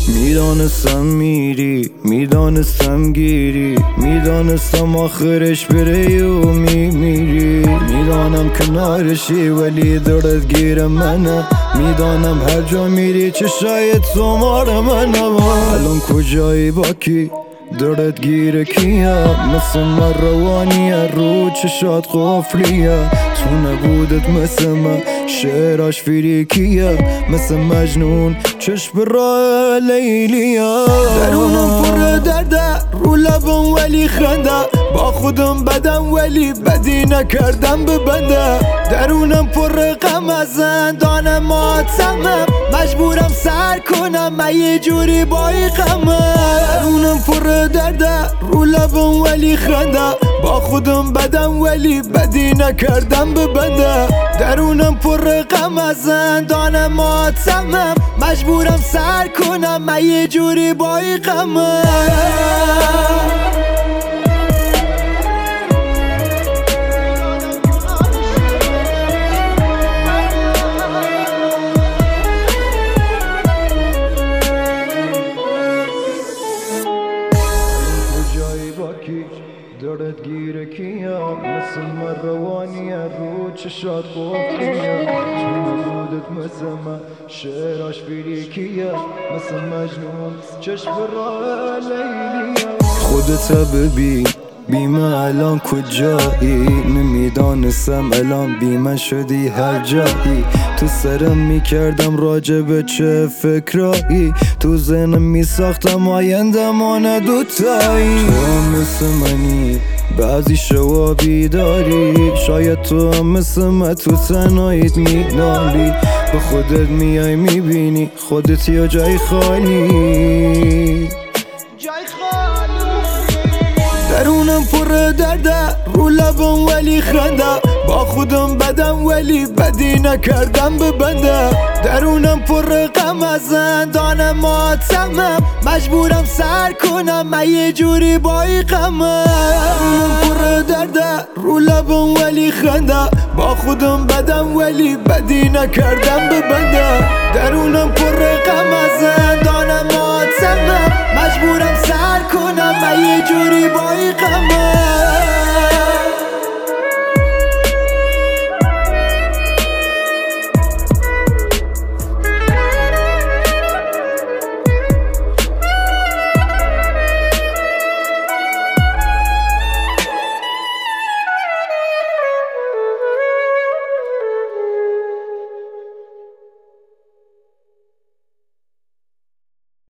میدانستم میری، میدانستم گیری، میدانستم آخرش بره و میمیری. میدانم کنارشی ولی دردت گیر منه، میدانم هر جا میری چه شاید تو مار منه. الان کجایی با کی؟ دردت گیر کیه؟ مثل من روانیه رو چشات قفلیه. تو نبودت مثل من شعراش فریکیه، مثل مجنون چشم راه لیلیه. درونم پر درده رو لبم ولی خنده، با خودم بدم ولی بدی نکردم ببنده. درونم پر غم از زندان ماتمم، مجبورم سر کنم من یه جوری با این غمم. درونم پر درده رو لبم ولی خنده، با خودم بدم ولی بدی نکردم ببنده. درونم پر غم از زندان ماتمم، مجبورم سر کنم من یه جوری با این غمم. دردت گیر کیه؟ مثل من روانیه رو چشات قفلیه. تو نبودت مثل من شعراش فریکیه، مثل مجنون چشم راه لیلیه. خودت ببین بیمه الان کجایی؟ نمیدانستم الان بیمه شدی هر جایی. تو سرم میکردم راجب چه فکرایی، تو ذهنم میساختم آینده مانه دوتایی. تو هم مثل منی بعضی شوا بیداری، شاید تو هم مثل من تو تنهاییت مینالی. به خودت میای میبینی خودت یا جای خالی. درونم پر درده رو لبم ولی خنده، با خودم بدم ولی بدی نکردم ببنده. درونم پر غم از زندان ماتمم، مجبورم سر کنم من یه جوری با این غمم. درونم پر درده رو لبم ولی خنده، با خودم بدم ولی بدی نکردم ببنده. درونم پر غم از